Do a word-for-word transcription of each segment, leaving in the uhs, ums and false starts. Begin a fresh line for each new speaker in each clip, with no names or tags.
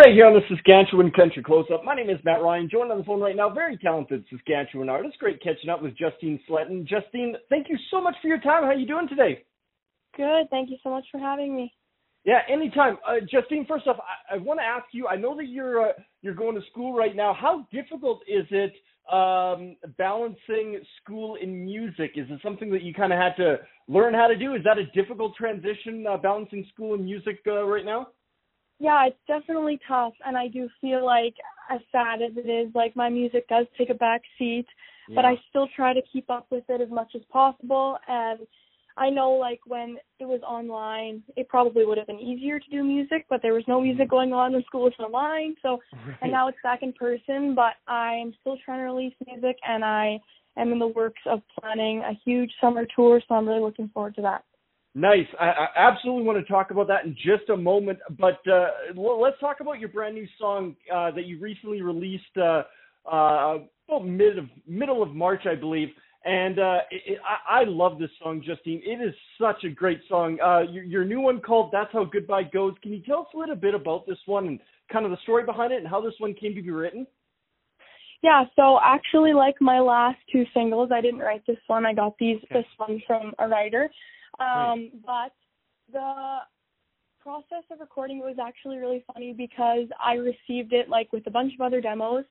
Right here on the Saskatchewan Country Close-Up. My name is Matt Ryan, joined on the phone right now, very talented Saskatchewan artist. Great catching up with Justine Sletton. Justine, thank you so much for your time. How are you doing today?
Good. Thank you so much for having me.
Yeah, anytime. Uh, Justine, first off, I, I want to ask you, I know that you're uh, you're going to school right now. How difficult is it um, balancing school and music? Is it something that you kind of had to learn how to do? Is that a difficult transition, uh, balancing school and music uh, right now?
Yeah, it's definitely tough, and I do feel like, as sad as it is, like my music does take a back seat, yeah. But I still try to keep up with it as much as possible, and I know like when it was online, it probably would have been easier to do music, but there was no music going on when school was online, so, right. And now it's back in person, but I'm still trying to release music, and I am in the works of planning a huge summer tour, so I'm really looking forward to that.
Nice. I, I absolutely want to talk about that in just a moment, but uh, well, let's talk about your brand new song uh, that you recently released uh, uh, well, mid of, middle of March, I believe. And uh, it, I, I love this song, Justine. It is such a great song. Uh, your, your new one called That's How Goodbye Goes. Can you tell us a little bit about this one and kind of the story behind it and how this one came to be written?
Yeah, so actually, like my last two singles, I didn't write this one. I got these okay. this one from a writer. Um, but the process of recording was actually really funny because I received it like with a bunch of other demos,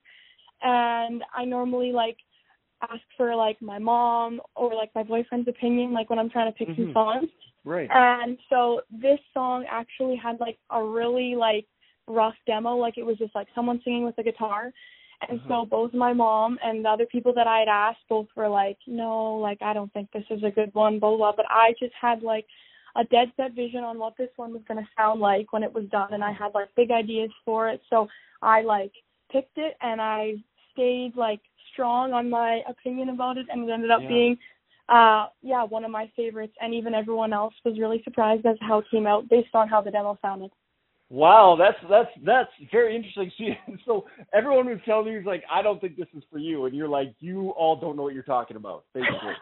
and I normally like ask for like my mom or like my boyfriend's opinion, like when I'm trying to pick mm-hmm. some songs.
Right.
And so this song actually had like a really like rough demo, like it was just like someone singing with a guitar. And uh-huh. so both my mom and the other people that I had asked both were like, no, like, I don't think this is a good one, blah, blah. But I just had, like, a dead set vision on what this one was going to sound like when it was done. And I had, like, big ideas for it. So I, like, picked it and I stayed, like, strong on my opinion about it. And it ended up yeah. being, uh, yeah, one of my favorites. And even everyone else was really surprised as to how it came out based on how the demo sounded.
Wow, that's that's that's very interesting. So everyone was telling you, like, I don't think this is for you, and you're like, you all don't know what you're talking about, basically.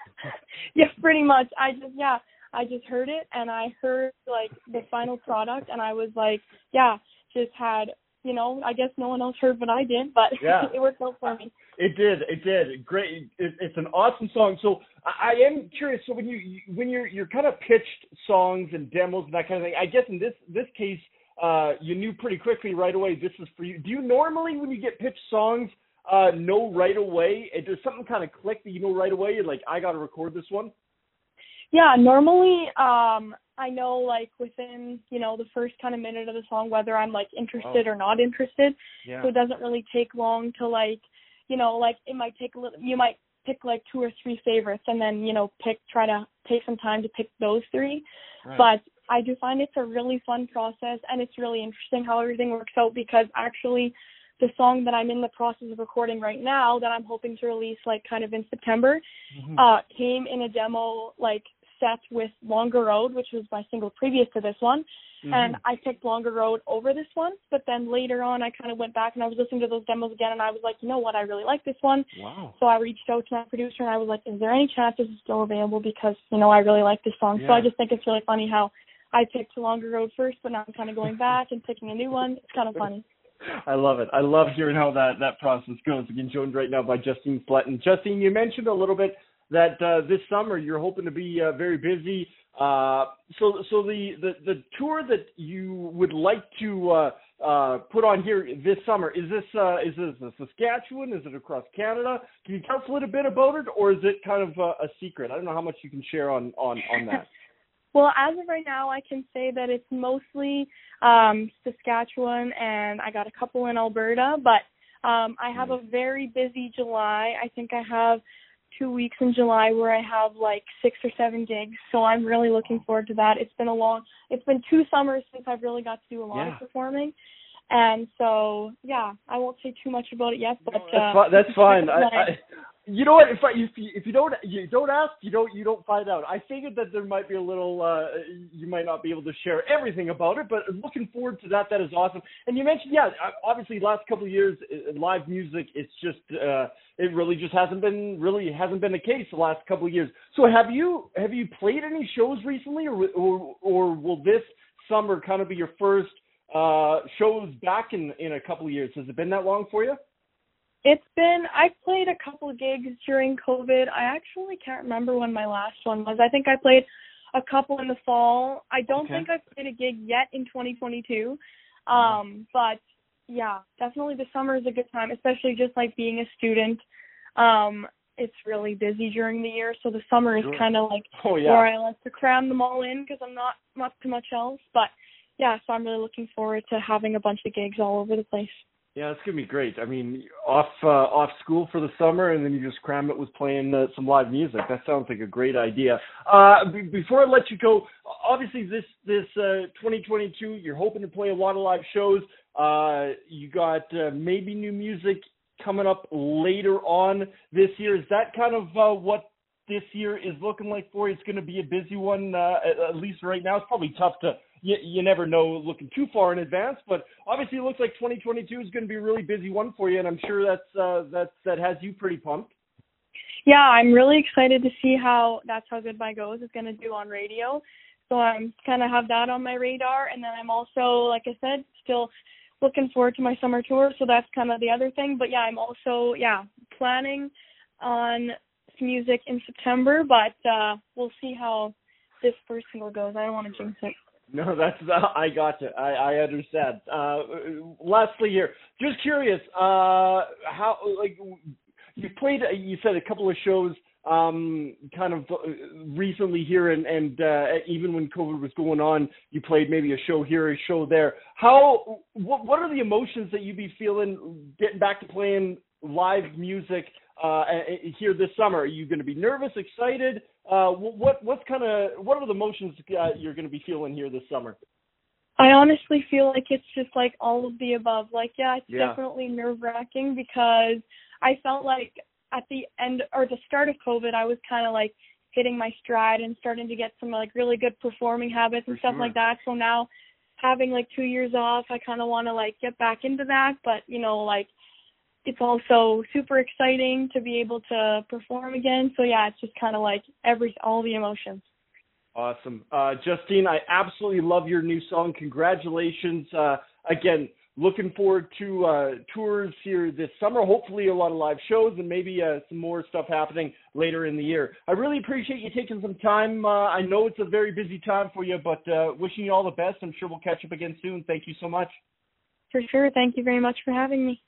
Yeah, pretty much. I just yeah, I just heard it, and I heard like the final product, and I was like, yeah, just had you know, I guess no one else heard what I did, but yeah. It worked out for me.
It did, it did. Great. It, it's an awesome song. So I, I am curious. So when you when you're you're kind of pitched songs and demos and that kind of thing, I guess in this this case. Uh, you knew pretty quickly right away this was for you. Do you normally, when you get pitched songs, uh, know right away? Does something kind of click that you know right away? You're like, I got to record this one?
Yeah, normally um, I know, like, within, you know, the first kind of minute of the song whether I'm, like, interested oh. or not interested. Yeah. So it doesn't really take long to, like, you know, like, it might take a little, you might pick, like, two or three favorites and then, you know, pick, try to take some time to pick those three. Right. But I do find it's a really fun process, and it's really interesting how everything works out because actually the song that I'm in the process of recording right now that I'm hoping to release like kind of in September mm-hmm. uh, came in a demo like set with Longer Road, which was my single previous to this one. Mm-hmm. And I picked Longer Road over this one, but then later on I kind of went back and I was listening to those demos again and I was like, you know what, I really like this one.
Wow.
So I reached out to my producer and I was like, is there any chance this is still available because, you know, I really like this song. Yeah. So I just think it's really funny how I picked Longer Road first, but now I'm kind of going back and picking a new one. It's kind of funny.
I love it. I love hearing how that, that process goes. Again, joined right now by Justine Sletton. Justine, you mentioned a little bit that uh, this summer you're hoping to be uh, very busy. Uh, so, so the, the, the tour that you would like to uh, uh, put on here this summer, is this uh, is this a Saskatchewan? Is it across Canada? Can you tell us a little bit about it, or is it kind of a, a secret? I don't know how much you can share on, on, on that.
Well, as of right now, I can say that it's mostly um, Saskatchewan, and I got a couple in Alberta, but um, I have a very busy July. I think I have two weeks in July where I have like six or seven gigs, so I'm really looking forward to that. It's been a long, it's been two summers since I've really got to do a lot yeah. of performing, and so yeah, I won't say too much about it yet, but no,
that's,
uh,
fi- that's fine. I, I, you know what? If I, if you, if you don't you don't ask, you don't you don't find out. I figured that there might be a little, uh, you might not be able to share everything about it, but looking forward to that. That is awesome. And you mentioned, yeah, obviously, last couple of years, live music, it's just, uh, it really just hasn't been really hasn't been the case the last couple of years. So have you have you played any shows recently, or or, or will this summer kind of be your first uh, shows back in, in a couple of years. Has it been that long for you?
It's been, I played a couple of gigs during COVID. I actually can't remember when my last one was. I think I played a couple in the fall. I don't okay. think I've played a gig yet in twenty twenty-two. Um, but yeah, definitely the summer is a good time, especially just like being a student. Um, it's really busy during the year, so the summer is sure. kind of like
oh, yeah.
where I like to cram them all in because I'm not up to much else. But yeah, so I'm really looking forward to having a bunch of gigs all over the place.
Yeah, it's gonna be great. I mean, off uh, off school for the summer, and then you just cram it with playing uh, some live music. That sounds like a great idea. Uh, b- before I let you go, obviously this this uh, twenty twenty-two, you're hoping to play a lot of live shows. Uh, you got uh, maybe new music coming up later on this year. Is that kind of uh, what this year is looking like for you? It's going to be a busy one, uh, at, at least right now. It's probably tough to. You, you never know looking too far in advance, but obviously it looks like twenty twenty-two is going to be a really busy one for you, and I'm sure that's uh, that's that has you pretty pumped.
Yeah, I'm really excited to see how That's How Goodbye Goes is going to do on radio. So I'm kind of have that on my radar, and then I'm also, like I said, still looking forward to my summer tour. So that's kind of the other thing. But yeah, I'm also yeah planning on some music in September, but uh, we'll see how this first single goes. I don't want to jinx it.
No, that's uh, I got you. I, I understand. Uh, lastly, here, just curious, uh, how like you played? You said a couple of shows, um, kind of recently here, and and uh, even when COVID was going on, you played maybe a show here, a show there. How? What, what are the emotions that you be feeling getting back to playing live music uh, here this summer? Are you going to be nervous, excited? Uh, what what's kind of what are the emotions uh, you're going to be feeling here this summer?
I honestly feel like it's just like all of the above. Like, yeah, it's
yeah.
definitely nerve wracking because I felt like at the end or the start of COVID, I was kind of like hitting my stride and starting to get some like really good performing habits and
For
stuff
sure.
like that. So now having like two years off, I kind of want to like get back into that. But you know, like. It's also super exciting to be able to perform again. So, yeah, it's just kind of like every all the emotions.
Awesome. Uh, Justine, I absolutely love your new song. Congratulations. Uh, again, looking forward to uh, tours here this summer, hopefully a lot of live shows and maybe uh, some more stuff happening later in the year. I really appreciate you taking some time. Uh, I know it's a very busy time for you, but uh, wishing you all the best. I'm sure we'll catch up again soon. Thank you so much.
For sure. Thank you very much for having me.